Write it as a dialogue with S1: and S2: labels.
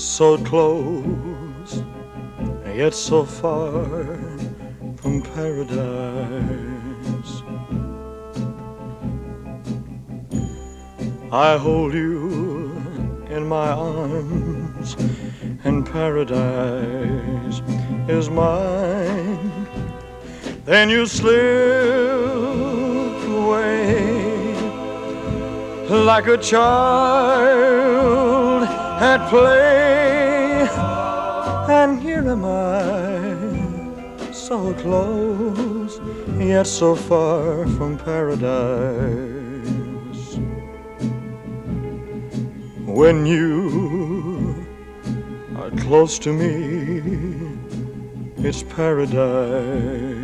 S1: so close, yet so far from paradise. I hold you in my arms, and paradise is mine. Then you slip away like a child at play, and here am I, so close, yet so far from paradise. When you are close to me, it's paradise.